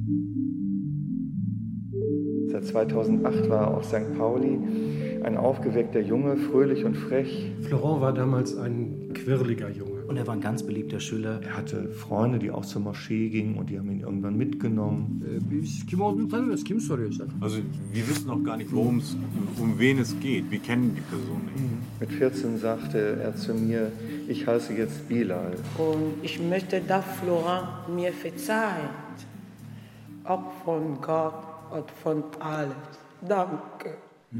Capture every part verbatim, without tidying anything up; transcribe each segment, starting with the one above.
Seit zweitausendacht war er auf Sankt Pauli ein aufgeweckter Junge, fröhlich und frech. Florent war damals ein quirliger Junge. Und er war ein ganz beliebter Schüler. Er hatte Freunde, die auch zur Moschee gingen und die haben ihn irgendwann mitgenommen. Also wir wissen noch gar nicht, worum es, um wen es geht. Wir kennen die Person nicht. Mit vierzehn sagte er zu mir, ich heiße jetzt Bilal. Und ich möchte, dass Florent mir verzeiht. Auch von Gott und von alles. Danke.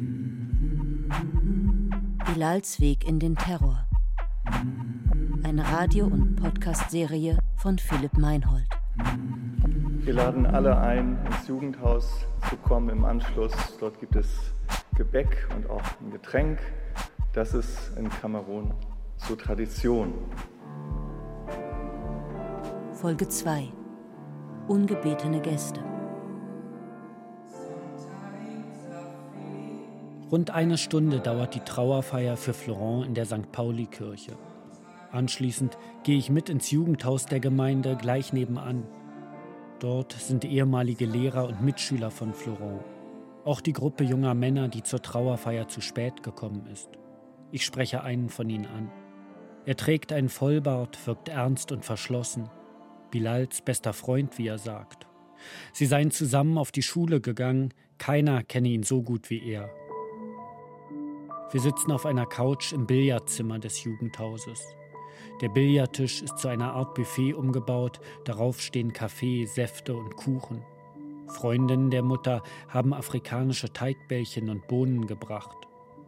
Bilals Weg in den Terror. Eine Radio- und Podcast-Serie von Philipp Meinhold. Wir laden alle ein, ins Jugendhaus zu kommen im Anschluss. Dort gibt es Gebäck und auch ein Getränk. Das ist in Kamerun so Tradition. Folge zwei. Ungebetene Gäste. Rund eine Stunde dauert die Trauerfeier für Florent in der Sankt Pauli-Kirche. Anschließend gehe ich mit ins Jugendhaus der Gemeinde gleich nebenan. Dort sind ehemalige Lehrer und Mitschüler von Florent. Auch die Gruppe junger Männer, die zur Trauerfeier zu spät gekommen ist. Ich spreche einen von ihnen an. Er trägt einen Vollbart, wirkt ernst und verschlossen. Bilals bester Freund, wie er sagt. Sie seien zusammen auf die Schule gegangen, keiner kenne ihn so gut wie er. Wir sitzen auf einer Couch im Billardzimmer des Jugendhauses. Der Billardtisch ist zu einer Art Buffet umgebaut, darauf stehen Kaffee, Säfte und Kuchen. Freundinnen der Mutter haben afrikanische Teigbällchen und Bohnen gebracht.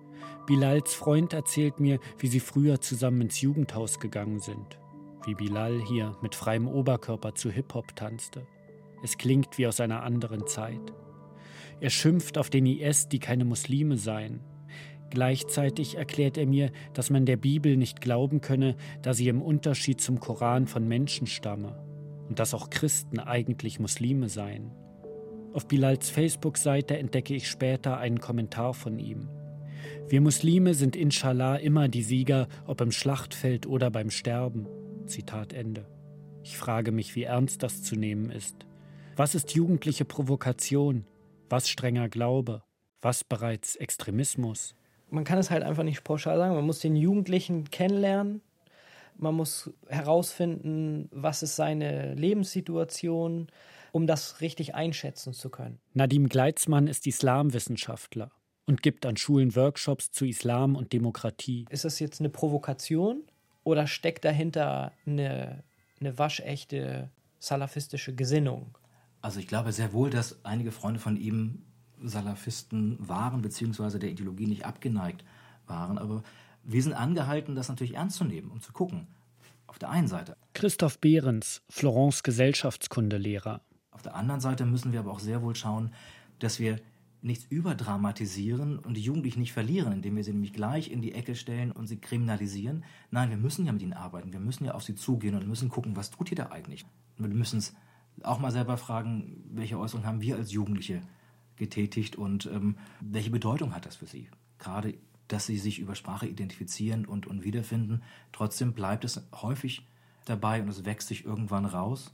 Bilals Freund erzählt mir, wie sie früher zusammen ins Jugendhaus gegangen sind. Wie Bilal hier mit freiem Oberkörper zu Hip-Hop tanzte. Es klingt wie aus einer anderen Zeit. Er schimpft auf den I S, die keine Muslime seien. Gleichzeitig erklärt er mir, dass man der Bibel nicht glauben könne, da sie im Unterschied zum Koran von Menschen stamme und dass auch Christen eigentlich Muslime seien. Auf Bilals Facebook-Seite entdecke ich später einen Kommentar von ihm. Wir Muslime sind inshallah immer die Sieger, ob im Schlachtfeld oder beim Sterben. Zitat Ende. Ich frage mich, wie ernst das zu nehmen ist. Was ist jugendliche Provokation? Was strenger Glaube? Was bereits Extremismus? Man kann es halt einfach nicht pauschal sagen. Man muss den Jugendlichen kennenlernen. Man muss herausfinden, was ist seine Lebenssituation, um das richtig einschätzen zu können. Nadim Gleitzmann ist Islamwissenschaftler und gibt an Schulen Workshops zu Islam und Demokratie. Ist das jetzt eine Provokation oder steckt dahinter eine, eine waschechte salafistische Gesinnung? Also ich glaube sehr wohl, dass einige Freunde von ihm Salafisten waren, beziehungsweise der Ideologie nicht abgeneigt waren. Aber wir sind angehalten, das natürlich ernst zu nehmen, um zu gucken. Auf der einen Seite. Christoph Behrens, Florents Gesellschaftskundelehrer. Auf der anderen Seite müssen wir aber auch sehr wohl schauen, dass wir nichts überdramatisieren und die Jugendlichen nicht verlieren, indem wir sie nämlich gleich in die Ecke stellen und sie kriminalisieren. Nein, wir müssen ja mit ihnen arbeiten. Wir müssen ja auf sie zugehen und müssen gucken, was tut ihr da eigentlich? Und wir müssen es auch mal selber fragen, welche Äußerungen haben wir als Jugendliche getätigt und ähm, welche Bedeutung hat das für sie? Gerade, dass sie sich über Sprache identifizieren und, und wiederfinden. Trotzdem bleibt es häufig dabei und es wächst sich irgendwann raus,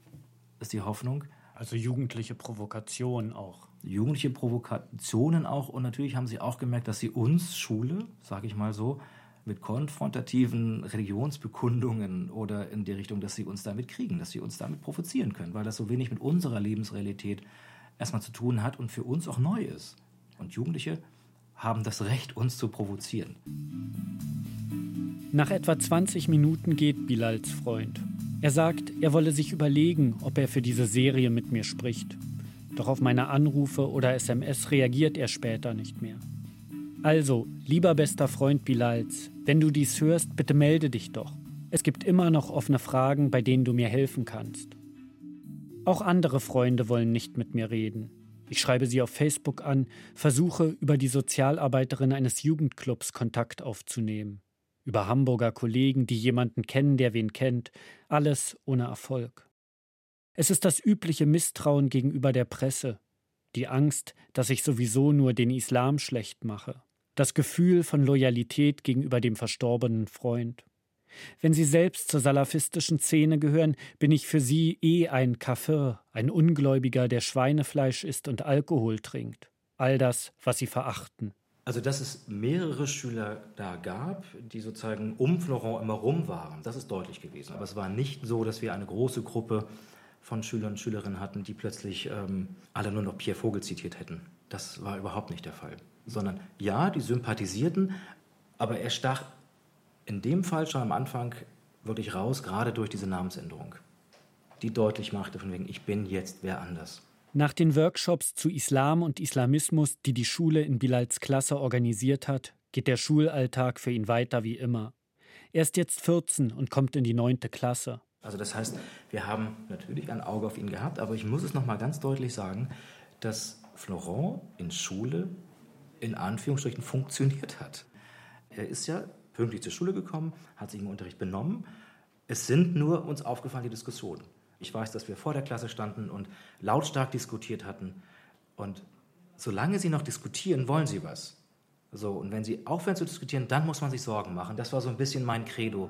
ist die Hoffnung. Also jugendliche Provokation auch. Jugendliche Provokationen auch und natürlich haben sie auch gemerkt, dass sie uns, Schule, sage ich mal so, mit konfrontativen Religionsbekundungen oder in die Richtung, dass sie uns damit kriegen, dass sie uns damit provozieren können, weil das so wenig mit unserer Lebensrealität erstmal zu tun hat und für uns auch neu ist. Und Jugendliche haben das Recht, uns zu provozieren. Nach etwa zwanzig Minuten geht Bilals Freund. Er sagt, er wolle sich überlegen, ob er für diese Serie mit mir spricht. Doch auf meine Anrufe oder S M S reagiert er später nicht mehr. Also, lieber bester Freund Bilals, wenn du dies hörst, bitte melde dich doch. Es gibt immer noch offene Fragen, bei denen du mir helfen kannst. Auch andere Freunde wollen nicht mit mir reden. Ich schreibe sie auf Facebook an, versuche über die Sozialarbeiterin eines Jugendclubs Kontakt aufzunehmen. Über Hamburger Kollegen, die jemanden kennen, der wen kennt. Alles ohne Erfolg. Es ist das übliche Misstrauen gegenüber der Presse. Die Angst, dass ich sowieso nur den Islam schlecht mache. Das Gefühl von Loyalität gegenüber dem verstorbenen Freund. Wenn Sie selbst zur salafistischen Szene gehören, bin ich für Sie eh ein Kafir, ein Ungläubiger, der Schweinefleisch isst und Alkohol trinkt. All das, was Sie verachten. Also, dass es mehrere Schüler da gab, die sozusagen um Florent immer rum waren, das ist deutlich gewesen. Aber es war nicht so, dass wir eine große Gruppe von Schülern und Schülerinnen hatten, die plötzlich ähm, alle nur noch Pierre Vogel zitiert hätten. Das war überhaupt nicht der Fall. Sondern ja, die sympathisierten, aber er stach in dem Fall schon am Anfang wirklich raus, gerade durch diese Namensänderung, die deutlich machte von wegen, ich bin jetzt wer anders. Nach den Workshops zu Islam und Islamismus, die die Schule in Bilals Klasse organisiert hat, geht der Schulalltag für ihn weiter wie immer. Er ist jetzt vierzehn und kommt in die neunte Klasse. Also das heißt, wir haben natürlich ein Auge auf ihn gehabt, aber ich muss es noch mal ganz deutlich sagen, dass Florent in Schule in Anführungsstrichen funktioniert hat. Er ist ja pünktlich zur Schule gekommen, hat sich im Unterricht benommen. Es sind nur uns aufgefallen die Diskussionen. Ich weiß, dass wir vor der Klasse standen und lautstark diskutiert hatten. Und solange sie noch diskutieren, wollen sie was. So, und wenn sie aufhören zu diskutieren, dann muss man sich Sorgen machen. Das war so ein bisschen mein Credo.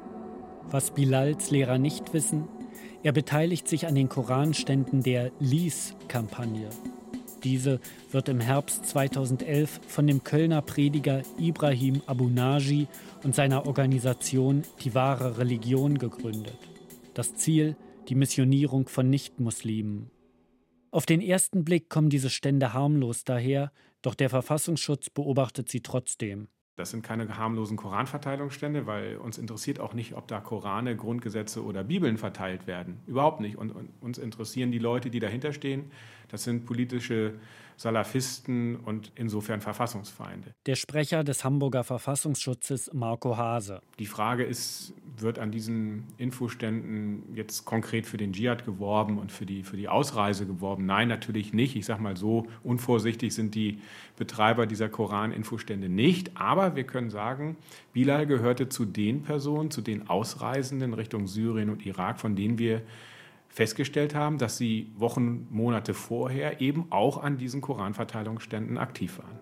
Was Bilals Lehrer nicht wissen, er beteiligt sich an den Koranständen der Lies-Kampagne. Diese wird im Herbst zweitausendelf von dem Kölner Prediger Ibrahim Abu Naji und seiner Organisation Die wahre Religion gegründet. Das Ziel: die Missionierung von Nichtmuslimen. Auf den ersten Blick kommen diese Stände harmlos daher, doch der Verfassungsschutz beobachtet sie trotzdem. Das sind keine harmlosen Koranverteilungsstände, weil uns interessiert auch nicht, ob da Korane, Grundgesetze oder Bibeln verteilt werden. Überhaupt nicht. Und, und uns interessieren die Leute, die dahinter stehen. Das sind politische Salafisten und insofern Verfassungsfeinde. Der Sprecher des Hamburger Verfassungsschutzes, Marco Hase. Die Frage ist, wird an diesen Infoständen jetzt konkret für den Dschihad geworben und für die, für die Ausreise geworben? Nein, natürlich nicht. Ich sage mal so, unvorsichtig sind die Betreiber dieser Koran-Infostände nicht. Aber wir können sagen, Bilal gehörte zu den Personen, zu den Ausreisenden Richtung Syrien und Irak, von denen wir festgestellt haben, dass sie Wochen, Monate vorher eben auch an diesen Koranverteilungsständen aktiv waren.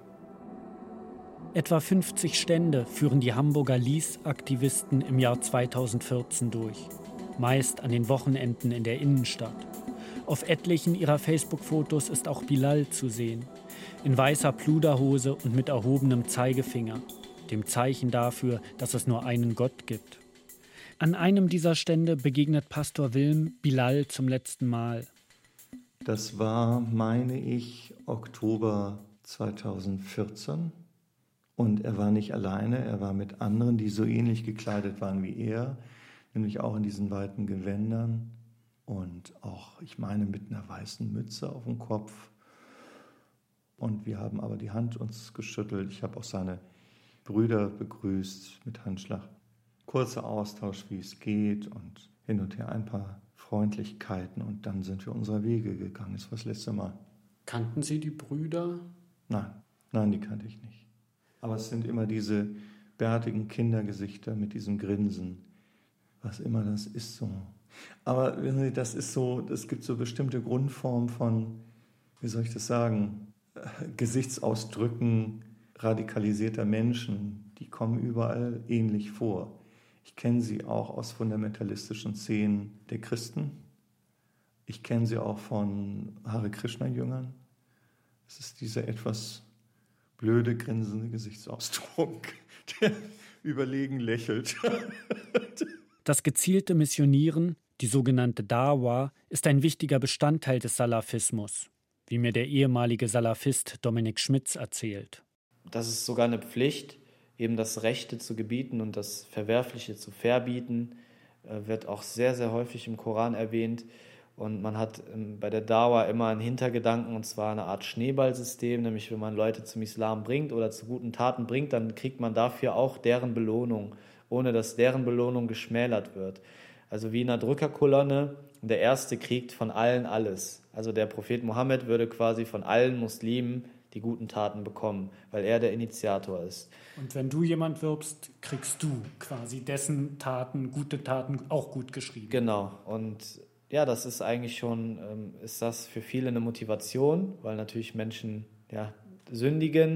Etwa fünfzig Stände führen die Hamburger Lies-Aktivisten im Jahr zweitausendvierzehn durch. Meist an den Wochenenden in der Innenstadt. Auf etlichen ihrer Facebook-Fotos ist auch Bilal zu sehen. In weißer Pluderhose und mit erhobenem Zeigefinger. Dem Zeichen dafür, dass es nur einen Gott gibt. An einem dieser Stände begegnet Pastor Wilm Bilal zum letzten Mal. Das war, meine ich, Oktober zweitausendvierzehn. Und er war nicht alleine, er war mit anderen, die so ähnlich gekleidet waren wie er, nämlich auch in diesen weiten Gewändern und auch, ich meine, mit einer weißen Mütze auf dem Kopf. Und wir haben aber die Hand uns geschüttelt. Ich habe auch seine Brüder begrüßt mit Handschlag. Kurzer Austausch, wie es geht und hin und her ein paar Freundlichkeiten und dann sind wir unserer Wege gegangen. Das war das letzte Mal. Kannten Sie die Brüder? Nein, nein, die kannte ich nicht. Aber es sind immer diese bärtigen Kindergesichter mit diesem Grinsen. Was immer das ist so. Aber wissen Sie, das ist so, es gibt so bestimmte Grundformen von, wie soll ich das sagen, Gesichtsausdrücken radikalisierter Menschen, die kommen überall ähnlich vor. Ich kenne sie auch aus fundamentalistischen Szenen der Christen. Ich kenne sie auch von Hare Krishna-Jüngern. Es ist dieser etwas blöde, grinsende Gesichtsausdruck, der überlegen lächelt. Das gezielte Missionieren, die sogenannte Dawa, ist ein wichtiger Bestandteil des Salafismus, wie mir der ehemalige Salafist Dominik Schmitz erzählt. Das ist sogar eine Pflicht, eben das Rechte zu gebieten und das Verwerfliche zu verbieten, wird auch sehr, sehr häufig im Koran erwähnt. Und man hat bei der Dawa immer einen Hintergedanken, und zwar eine Art Schneeballsystem, nämlich wenn man Leute zum Islam bringt oder zu guten Taten bringt, dann kriegt man dafür auch deren Belohnung, ohne dass deren Belohnung geschmälert wird. Also wie in einer Drückerkolonne, der Erste kriegt von allen alles. Also der Prophet Mohammed würde quasi von allen Muslimen die guten Taten bekommen, weil er der Initiator ist. Und wenn du jemand wirbst, kriegst du quasi dessen Taten, gute Taten auch gut geschrieben. Genau. Und ja, das ist eigentlich schon, ähm, ist das für viele eine Motivation, weil natürlich Menschen ja, sündigen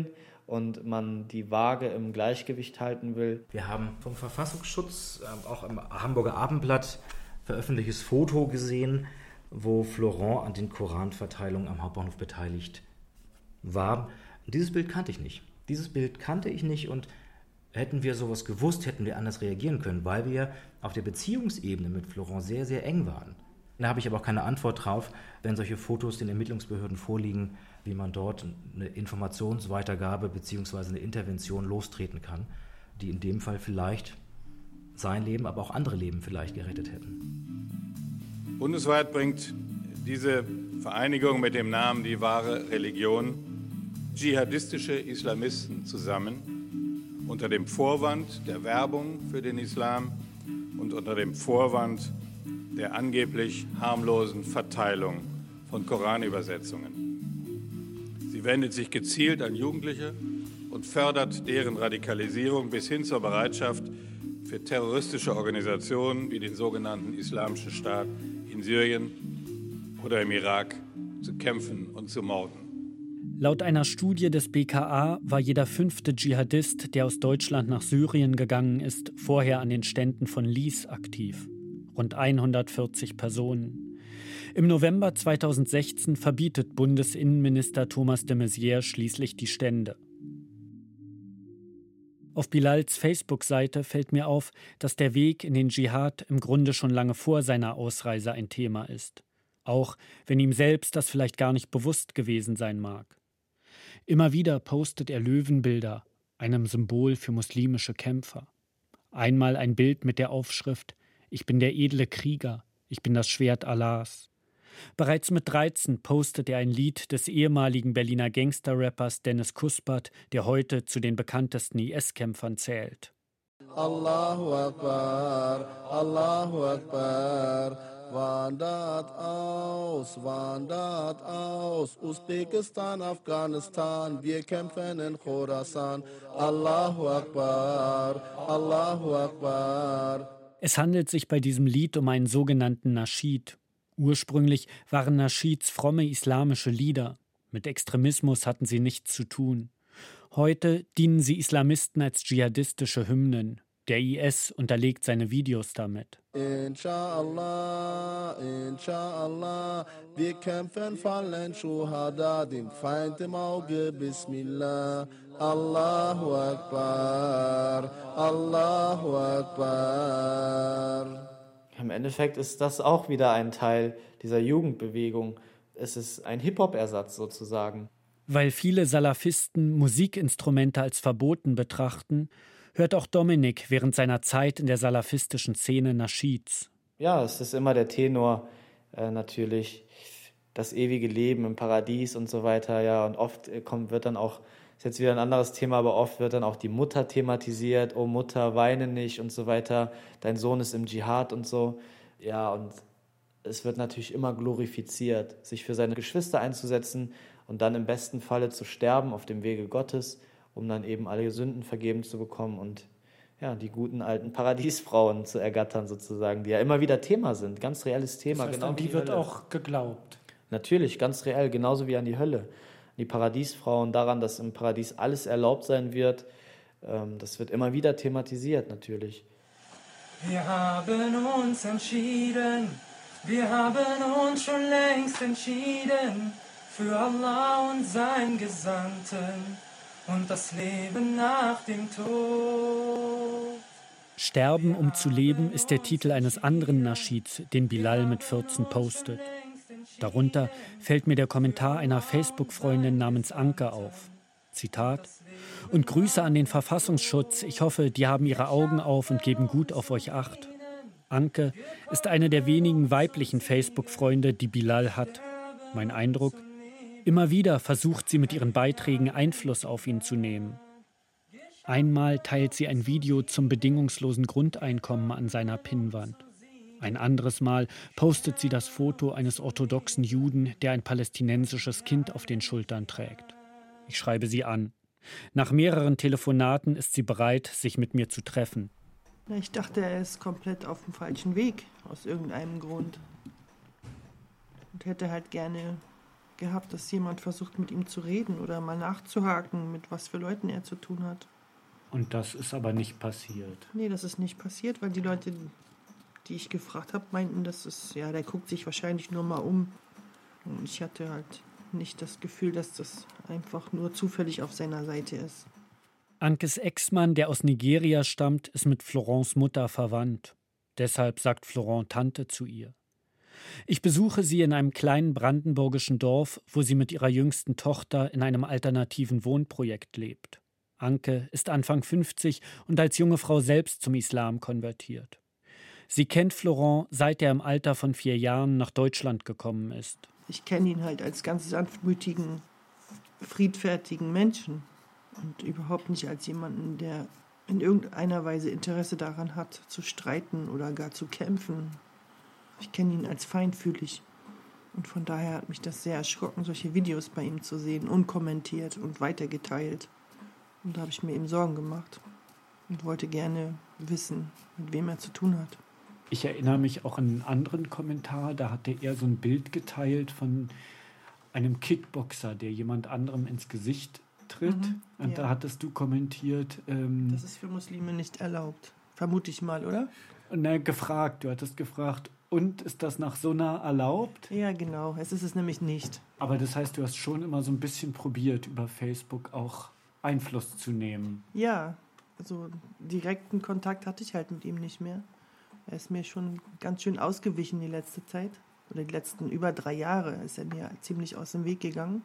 und man die Waage im Gleichgewicht halten will. Wir haben vom Verfassungsschutz äh, auch im Hamburger Abendblatt veröffentlichtes Foto gesehen, wo Florent an den Koranverteilungen am Hauptbahnhof beteiligt war. Dieses Bild kannte ich nicht. Dieses Bild kannte ich nicht und hätten wir sowas gewusst, hätten wir anders reagieren können, weil wir auf der Beziehungsebene mit Florent sehr, sehr eng waren. Da habe ich aber auch keine Antwort drauf, wenn solche Fotos den Ermittlungsbehörden vorliegen, wie man dort eine Informationsweitergabe bzw. eine Intervention lostreten kann, die in dem Fall vielleicht sein Leben, aber auch andere Leben vielleicht gerettet hätten. Bundesweit bringt diese Vereinigung mit dem Namen Die wahre Religion dschihadistische Islamisten zusammen, unter dem Vorwand der Werbung für den Islam und unter dem Vorwand der angeblich harmlosen Verteilung von Koranübersetzungen. Sie wendet sich gezielt an Jugendliche und fördert deren Radikalisierung bis hin zur Bereitschaft für terroristische Organisationen wie den sogenannten Islamischen Staat in Syrien oder im Irak zu kämpfen und zu morden. Laut einer Studie des B K A war jeder fünfte Dschihadist, der aus Deutschland nach Syrien gegangen ist, vorher an den Ständen von L I S aktiv. Rund hundertvierzig Personen. Im November zweitausendsechzehn verbietet Bundesinnenminister Thomas de Maizière schließlich die Stände. Auf Bilals Facebook-Seite fällt mir auf, dass der Weg in den Dschihad im Grunde schon lange vor seiner Ausreise ein Thema ist. Auch wenn ihm selbst das vielleicht gar nicht bewusst gewesen sein mag. Immer wieder postet er Löwenbilder, einem Symbol für muslimische Kämpfer. Einmal ein Bild mit der Aufschrift: Ich bin der edle Krieger, ich bin das Schwert Allahs. Bereits mit dreizehn postet er ein Lied des ehemaligen Berliner Gangster-Rappers Dennis Kuspert, der heute zu den bekanntesten I S-Kämpfern zählt. Allahu Akbar, Allahu Akbar, wandert aus, wandert aus, Usbekistan, Afghanistan, wir kämpfen in Khorasan. Allahu Akbar, Allahu Akbar. Es handelt sich bei diesem Lied um einen sogenannten Naschid. Ursprünglich waren Naschids fromme islamische Lieder. Mit Extremismus hatten sie nichts zu tun. Heute dienen sie Islamisten als dschihadistische Hymnen. Der I S unterlegt seine Videos damit. Inshallah, Inshallah, wir kämpfen, fallen Schuhada, dem Feind im Auge, Bismillah. Allahu Akbar, Allahu Akbar. Im Endeffekt ist das auch wieder ein Teil dieser Jugendbewegung. Es ist ein Hip-Hop-Ersatz sozusagen. Weil viele Salafisten Musikinstrumente als verboten betrachten, hört auch Dominik während seiner Zeit in der salafistischen Szene Naschids. Ja, es ist immer der Tenor, äh, natürlich, das ewige Leben im Paradies und so weiter. Ja, und oft kommt, wird dann auch, ist jetzt wieder ein anderes Thema, aber oft wird dann auch die Mutter thematisiert. Oh Mutter, weine nicht und so weiter. Dein Sohn ist im Dschihad und so. Ja, und es wird natürlich immer glorifiziert, sich für seine Geschwister einzusetzen und dann im besten Falle zu sterben auf dem Wege Gottes, um dann eben alle Sünden vergeben zu bekommen und ja, die guten alten Paradiesfrauen zu ergattern sozusagen, die ja immer wieder Thema sind, ganz reelles Thema. Das heißt, genau an die wird auch geglaubt. Natürlich, ganz reell, genauso wie an die Hölle. Die Paradiesfrauen, daran, dass im Paradies alles erlaubt sein wird, ähm, das wird immer wieder thematisiert natürlich. Wir haben uns entschieden, wir haben uns schon längst entschieden für Allah und seinen Gesandten und das Leben nach dem Tod. Sterben, um zu leben, ist der Titel eines anderen Naschids, den Bilal mit vierzehn postet. Darunter fällt mir der Kommentar einer Facebook-Freundin namens Anke auf. Zitat: Und Grüße an den Verfassungsschutz. Ich hoffe, die haben ihre Augen auf und geben gut auf euch Acht. Anke ist eine der wenigen weiblichen Facebook-Freunde, die Bilal hat. Mein Eindruck: Immer wieder versucht sie mit ihren Beiträgen Einfluss auf ihn zu nehmen. Einmal teilt sie ein Video zum bedingungslosen Grundeinkommen an seiner Pinnwand. Ein anderes Mal postet sie das Foto eines orthodoxen Juden, der ein palästinensisches Kind auf den Schultern trägt. Ich schreibe sie an. Nach mehreren Telefonaten ist sie bereit, sich mit mir zu treffen. Ich dachte, er ist komplett auf dem falschen Weg, aus irgendeinem Grund. Und hätte halt gerne gehabt, dass jemand versucht, mit ihm zu reden oder mal nachzuhaken, mit was für Leuten er zu tun hat. Und das ist aber nicht passiert? Nee, das ist nicht passiert, weil die Leute, die ich gefragt habe, meinten, dass es, ja, der guckt sich wahrscheinlich nur mal um. Und ich hatte halt nicht das Gefühl, dass das einfach nur zufällig auf seiner Seite ist. Ankes Ex-Mann, der aus Nigeria stammt, ist mit Florents Mutter verwandt. Deshalb sagt Florent Tante zu ihr. Ich besuche sie in einem kleinen brandenburgischen Dorf, wo sie mit ihrer jüngsten Tochter in einem alternativen Wohnprojekt lebt. Anke ist Anfang fünfzig und als junge Frau selbst zum Islam konvertiert. Sie kennt Florent, seit er im Alter von vier Jahren nach Deutschland gekommen ist. Ich kenne ihn halt als ganz sanftmütigen, friedfertigen Menschen und überhaupt nicht als jemanden, der in irgendeiner Weise Interesse daran hat, zu streiten oder gar zu kämpfen. Ich kenne ihn als feinfühlig. Und von daher hat mich das sehr erschrocken, solche Videos bei ihm zu sehen, unkommentiert und weitergeteilt. Und da habe ich mir eben Sorgen gemacht und wollte gerne wissen, mit wem er zu tun hat. Ich erinnere mich auch an einen anderen Kommentar, da hatte er so ein Bild geteilt von einem Kickboxer, der jemand anderem ins Gesicht tritt. Mhm, und ja. Da hattest du kommentiert... Ähm, das ist für Muslime nicht erlaubt. Vermute ich mal, oder? Na, gefragt, du hattest gefragt, und ist das nach Sunna erlaubt? Ja, genau, es ist es nämlich nicht. Aber das heißt, du hast schon immer so ein bisschen probiert, über Facebook auch Einfluss zu nehmen. Ja, also direkten Kontakt hatte ich halt mit ihm nicht mehr. Er ist mir schon ganz schön ausgewichen die letzte Zeit. Oder die letzten über drei Jahre ist er mir ziemlich aus dem Weg gegangen.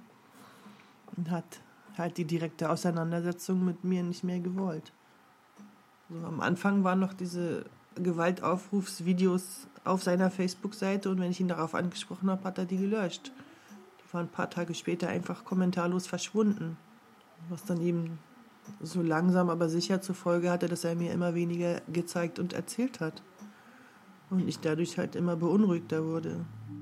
Und hat halt die direkte Auseinandersetzung mit mir nicht mehr gewollt. Also am Anfang waren noch diese Gewaltaufrufsvideos auf seiner Facebook-Seite und wenn ich ihn darauf angesprochen habe, hat er die gelöscht. Die waren ein paar Tage später einfach kommentarlos verschwunden. Was dann eben so langsam aber sicher zur Folge hatte, dass er mir immer weniger gezeigt und erzählt hat. Und ich dadurch halt immer beunruhigter wurde.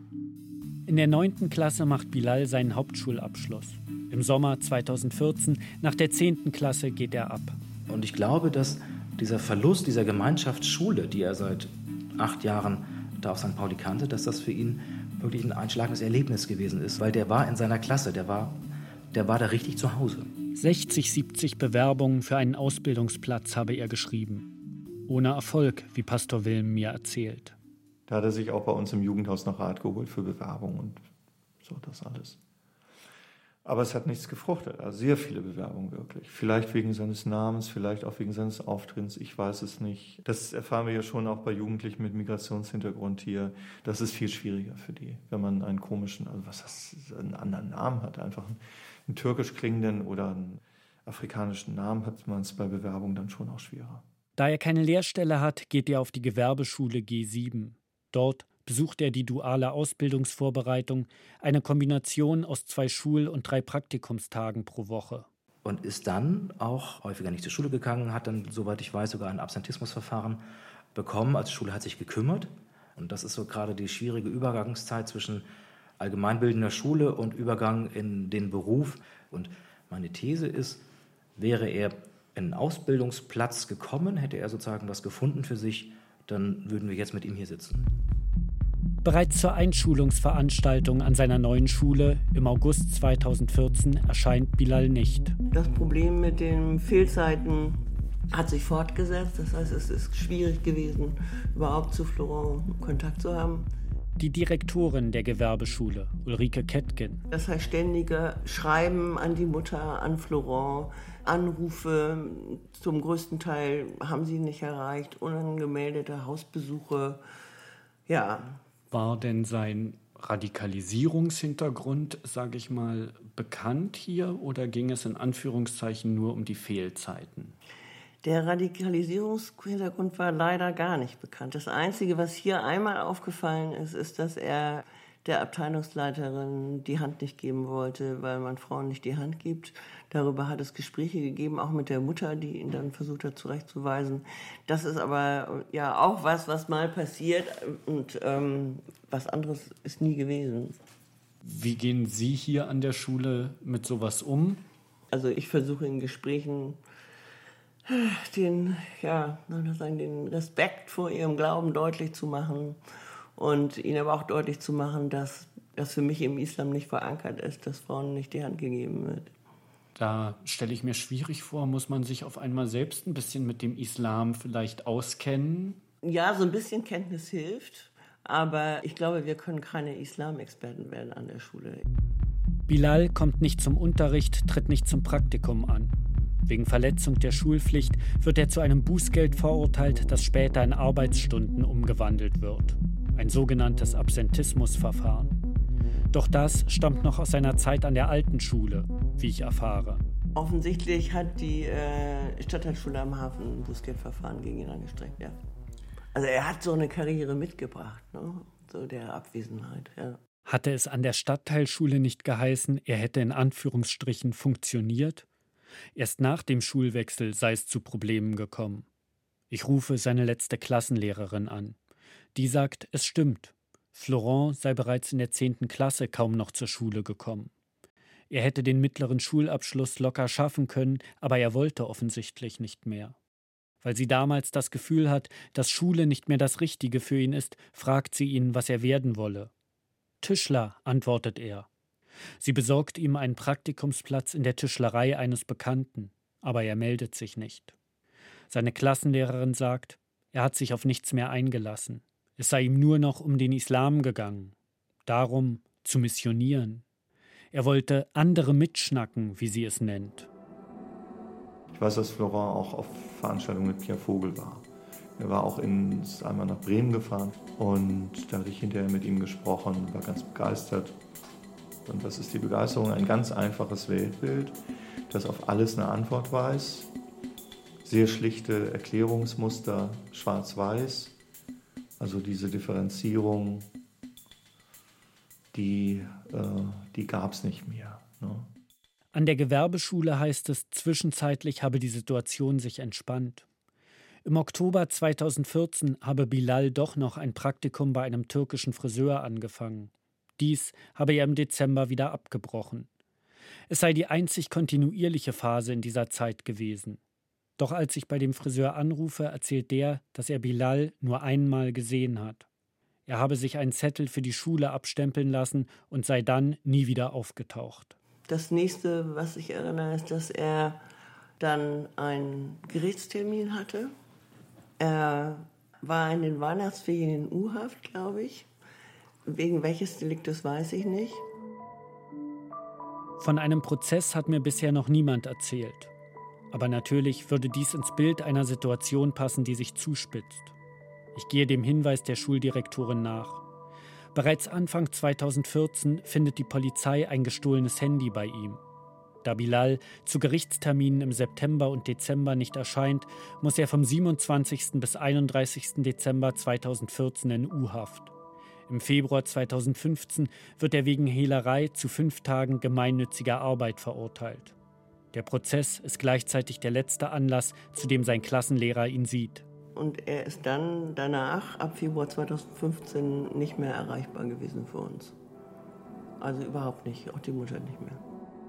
In der neunten Klasse macht Bilal seinen Hauptschulabschluss. Im Sommer zweitausendvierzehn, nach der zehnten Klasse, geht er ab. Und ich glaube, dass dieser Verlust dieser Gemeinschaftsschule, die er seit acht Jahren da auf Sankt Pauli kannte, dass das für ihn wirklich ein einschlagendes Erlebnis gewesen ist. Weil der war in seiner Klasse, der war, der war da richtig zu Hause. sechzig, siebzig Bewerbungen für einen Ausbildungsplatz habe er geschrieben. Ohne Erfolg, wie Pastor Wilm mir erzählt. Da hat er sich auch bei uns im Jugendhaus noch Rat geholt für Bewerbungen und so das alles. Aber es hat nichts gefruchtet, also sehr viele Bewerbungen wirklich. Vielleicht wegen seines Namens, vielleicht auch wegen seines Auftritts, ich weiß es nicht. Das erfahren wir ja schon auch bei Jugendlichen mit Migrationshintergrund hier. Das ist viel schwieriger für die, wenn man einen komischen, also was das, einen anderen Namen hat, einfach einen, einen türkisch klingenden oder einen afrikanischen Namen, hat man es bei Bewerbungen dann schon auch schwerer. Da er keine Lehrstelle hat, geht er auf die Gewerbeschule G sieben. Dort besucht er die duale Ausbildungsvorbereitung, eine Kombination aus zwei Schul- und drei Praktikumstagen pro Woche. Und ist dann auch häufiger nicht zur Schule gegangen, hat dann, soweit ich weiß, sogar ein Absentismusverfahren bekommen. Also die Schule hat sich gekümmert. Und das ist so gerade die schwierige Übergangszeit zwischen allgemeinbildender Schule und Übergang in den Beruf. Und meine These ist, wäre er in einen Ausbildungsplatz gekommen, hätte er sozusagen was gefunden für sich, dann würden wir jetzt mit ihm hier sitzen. Bereits zur Einschulungsveranstaltung an seiner neuen Schule im August zweitausendvierzehn erscheint Bilal nicht. Das Problem mit den Fehlzeiten hat sich fortgesetzt. Das heißt, es ist schwierig gewesen, überhaupt zu Florent Kontakt zu haben. Die Direktorin der Gewerbeschule, Ulrike Kettgen. Das heißt, ständige Schreiben an die Mutter, an Florent, Anrufe, zum größten Teil haben sie nicht erreicht, unangemeldete Hausbesuche, ja. War denn sein Radikalisierungshintergrund, sage ich mal, bekannt hier oder ging es in Anführungszeichen nur um die Fehlzeiten? Der Radikalisierungshintergrund war leider gar nicht bekannt. Das Einzige, was hier einmal aufgefallen ist, ist, dass er der Abteilungsleiterin die Hand nicht geben wollte, weil man Frauen nicht die Hand gibt. Darüber hat es Gespräche gegeben, auch mit der Mutter, die ihn dann versucht hat zurechtzuweisen. Das ist aber ja auch was, was mal passiert und ähm, was anderes ist nie gewesen. Wie gehen Sie hier an der Schule mit sowas um? Also ich versuche in Gesprächen den, ja, den Respekt vor ihrem Glauben deutlich zu machen und ihnen aber auch deutlich zu machen, dass das für mich im Islam nicht verankert ist, dass Frauen nicht die Hand gegeben wird. Da stelle ich mir schwierig vor, muss man sich auf einmal selbst ein bisschen mit dem Islam vielleicht auskennen? Ja, so ein bisschen Kenntnis hilft, aber ich glaube, wir können keine Islamexperten werden an der Schule. Bilal kommt nicht zum Unterricht, tritt nicht zum Praktikum an. Wegen Verletzung der Schulpflicht wird er zu einem Bußgeld verurteilt, das später in Arbeitsstunden umgewandelt wird. Ein sogenanntes Absentismusverfahren. Doch das stammt noch aus seiner Zeit an der alten Schule, wie ich erfahre. Offensichtlich hat die äh, Stadtteilschule am Hafen ein Bußgeldverfahren gegen ihn angestrengt, ja. Also er hat so eine Karriere mitgebracht, ne? So der Abwesenheit, ja. Hatte es an der Stadtteilschule nicht geheißen, er hätte in Anführungsstrichen funktioniert? Erst nach dem Schulwechsel sei es zu Problemen gekommen. Ich rufe seine letzte Klassenlehrerin an. Die sagt, es stimmt. Florent sei bereits in der zehnten Klasse kaum noch zur Schule gekommen. Er hätte den mittleren Schulabschluss locker schaffen können, aber er wollte offensichtlich nicht mehr. Weil sie damals das Gefühl hat, dass Schule nicht mehr das Richtige für ihn ist, fragt sie ihn, was er werden wolle. Tischler, antwortet er. Sie besorgt ihm einen Praktikumsplatz in der Tischlerei eines Bekannten, aber er meldet sich nicht. Seine Klassenlehrerin sagt, er hat sich auf nichts mehr eingelassen. Es sei ihm nur noch um den Islam gegangen, darum zu missionieren. Er wollte andere mitschnacken, wie sie es nennt. Ich weiß, dass Florent auch auf Veranstaltungen mit Pierre Vogel war. Er war auch in, ist einmal nach Bremen gefahren und da hatte ich hinterher mit ihm gesprochen, war ganz begeistert. Und was ist die Begeisterung? Ein ganz einfaches Weltbild, das auf alles eine Antwort weiß. Sehr schlichte Erklärungsmuster, schwarz-weiß. Also diese Differenzierung, die, äh, die gab es nicht mehr. Ne? An der Gewerbeschule heißt es, zwischenzeitlich habe die Situation sich entspannt. Im Oktober zweitausendvierzehn habe Bilal doch noch ein Praktikum bei einem türkischen Friseur angefangen. Dies habe er im Dezember wieder abgebrochen. Es sei die einzig kontinuierliche Phase in dieser Zeit gewesen. Doch als ich bei dem Friseur anrufe, erzählt der, dass er Bilal nur einmal gesehen hat. Er habe sich einen Zettel für die Schule abstempeln lassen und sei dann nie wieder aufgetaucht. Das nächste, was ich erinnere, ist, dass er dann einen Gerichtstermin hatte. Er war in den Weihnachtsferien in U-Haft, glaube ich. Wegen welches Deliktes weiß ich nicht. Von einem Prozess hat mir bisher noch niemand erzählt. Aber natürlich würde dies ins Bild einer Situation passen, die sich zuspitzt. Ich gehe dem Hinweis der Schuldirektorin nach. Bereits Anfang zweitausendvierzehn findet die Polizei ein gestohlenes Handy bei ihm. Da Bilal zu Gerichtsterminen im September und Dezember nicht erscheint, muss er vom siebenundzwanzigsten bis einunddreißigsten Dezember zweitausendvierzehn in U-Haft. Im Februar zweitausendfünfzehn wird er wegen Hehlerei zu fünf Tagen gemeinnütziger Arbeit verurteilt. Der Prozess ist gleichzeitig der letzte Anlass, zu dem sein Klassenlehrer ihn sieht. Und er ist dann danach, ab Februar zweitausendfünfzehn, nicht mehr erreichbar gewesen für uns. Also überhaupt nicht, auch die Mutter nicht mehr.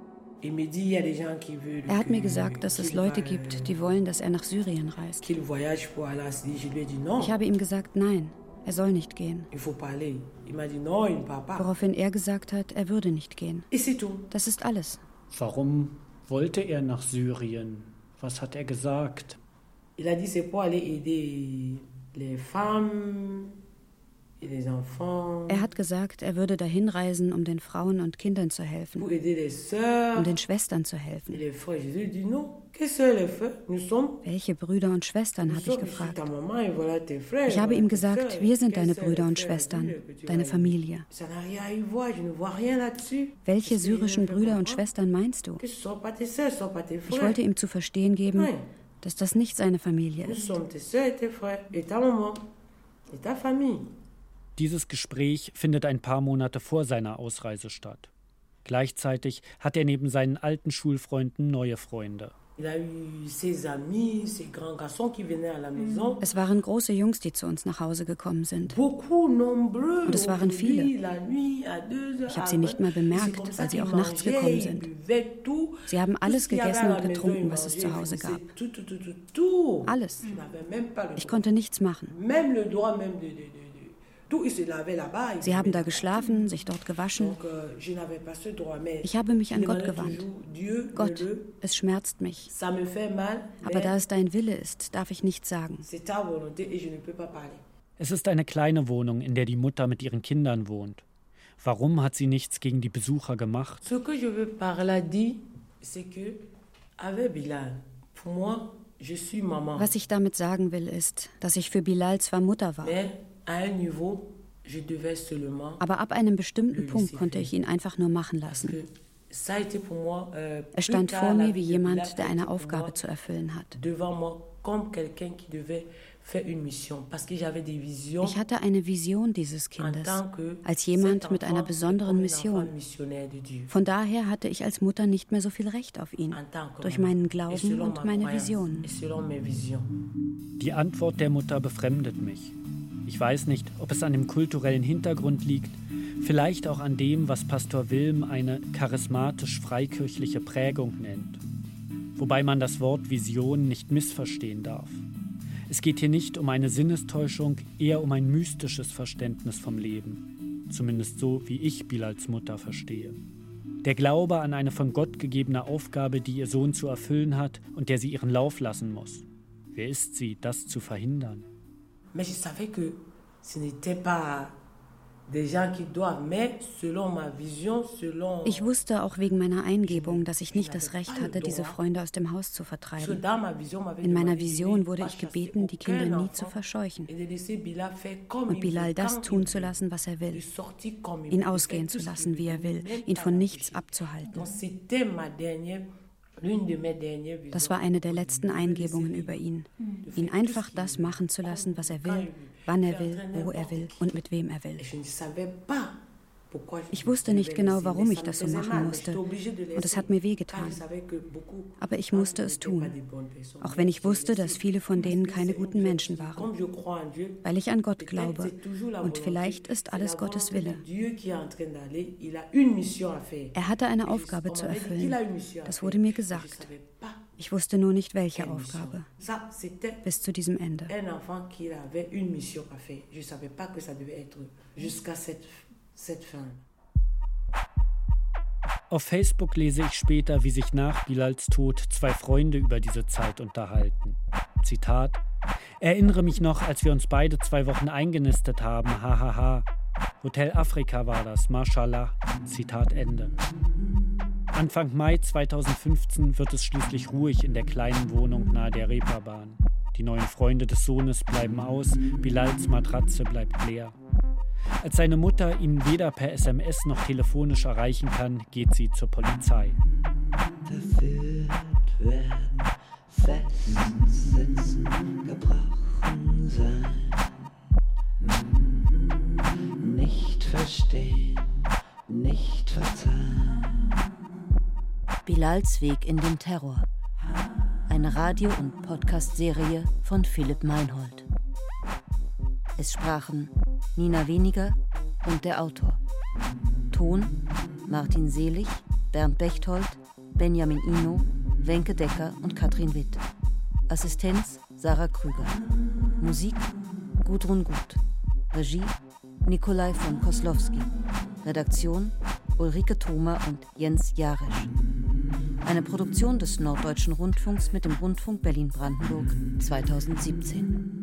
Er hat mir gesagt, dass es Leute gibt, die wollen, dass er nach Syrien reist. Ich habe ihm gesagt, nein, er soll nicht gehen. Woraufhin er gesagt hat, er würde nicht gehen. Das ist alles. Warum wollte er nach Syrien? Was hat er gesagt? Er hat gesagt, er würde dahin reisen, um den Frauen und Kindern zu helfen, um den Schwestern zu helfen. Welche Brüder und Schwestern, habe ich gefragt. Ich habe ihm gesagt, wir sind deine Brüder und Schwestern, deine Familie. Welche syrischen Brüder und Schwestern meinst du? Ich wollte ihm zu verstehen geben, dass das nicht seine Familie ist. Dieses Gespräch findet ein paar Monate vor seiner Ausreise statt. Gleichzeitig hat er neben seinen alten Schulfreunden neue Freunde. Es waren große Jungs, die zu uns nach Hause gekommen sind. Und es waren viele. Ich habe sie nicht mal bemerkt, weil sie auch nachts gekommen sind. Sie haben alles gegessen und getrunken, was es zu Hause gab. Alles. Ich konnte nichts machen. Sie haben da geschlafen, sich dort gewaschen. Ich habe mich an Gott gewandt. Gott, es schmerzt mich. Aber da es dein Wille ist, darf ich nichts sagen. Es ist eine kleine Wohnung, in der die Mutter mit ihren Kindern wohnt. Warum hat sie nichts gegen die Besucher gemacht? Was ich damit sagen will, ist, dass ich für Bilal zwar Mutter war, aber ab einem bestimmten Punkt konnte ich ihn einfach nur machen lassen. Er stand vor mir wie jemand, der eine Aufgabe zu erfüllen hat. Ich hatte eine Vision dieses Kindes, als jemand mit einer besonderen Mission. Von daher hatte ich als Mutter nicht mehr so viel Recht auf ihn, durch meinen Glauben und meine Visionen. Die Antwort der Mutter befremdet mich. Ich weiß nicht, ob es an dem kulturellen Hintergrund liegt, vielleicht auch an dem, was Pastor Wilm eine charismatisch-freikirchliche Prägung nennt. Wobei man das Wort Vision nicht missverstehen darf. Es geht hier nicht um eine Sinnestäuschung, eher um ein mystisches Verständnis vom Leben. Zumindest so, wie ich Bilals Mutter verstehe. Der Glaube an eine von Gott gegebene Aufgabe, die ihr Sohn zu erfüllen hat und der sie ihren Lauf lassen muss. Wer ist sie, das zu verhindern? Mais je savais que ce n'était pas des gens qui doivent, mais selon ma vision, selon... Ich wusste auch wegen meiner Eingebung, dass ich nicht das Recht hatte, diese Freunde aus dem Haus zu vertreiben. In meiner Vision wurde ich gebeten, die Kinder nie zu verscheuchen und Bilal das tun zu lassen, was er will, ihn ausgehen zu lassen, wie er will, ihn von nichts abzuhalten. Das war eine der letzten Eingebungen über ihn, ihn einfach das machen zu lassen, was er will, wann er will, wo er will und mit wem er will. Ich wusste nicht genau, warum ich das so machen musste, und es hat mir wehgetan. Aber ich musste es tun, auch wenn ich wusste, dass viele von denen keine guten Menschen waren, weil ich an Gott glaube, und vielleicht ist alles Gottes Wille. Er hatte eine Aufgabe zu erfüllen, das wurde mir gesagt. Ich wusste nur nicht, welche Aufgabe, bis zu diesem Ende. Auf Facebook lese ich später, wie sich nach Bilals Tod zwei Freunde über diese Zeit unterhalten. Zitat: Erinnere mich noch, als wir uns beide zwei Wochen eingenistet haben, hahaha. Hotel Afrika war das, mashallah. Zitat Ende. Anfang Mai zweitausendfünfzehn wird es schließlich ruhig in der kleinen Wohnung nahe der Reeperbahn. Die neuen Freunde des Sohnes bleiben aus, Bilals Matratze bleibt leer. Als seine Mutter ihn weder per S M S noch telefonisch erreichen kann, geht sie zur Polizei. Verführt werden, festsitzen, gebrochen sein. Nicht verstehen, nicht verzeihen. Bilals Weg in den Terror. Eine Radio- und Podcast-Serie von Philipp Meinhold. Es sprachen Nina Weniger und der Autor. Ton Martin Selig, Bernd Bechtold, Benjamin Ino, Wenke Decker und Katrin Witt. Assistenz Sarah Krüger. Musik Gudrun Gut. Regie Nikolai von Koslowski. Redaktion Ulrike Thoma und Jens Jarisch. Eine Produktion des Norddeutschen Rundfunks mit dem Rundfunk Berlin-Brandenburg zweitausendsiebzehn.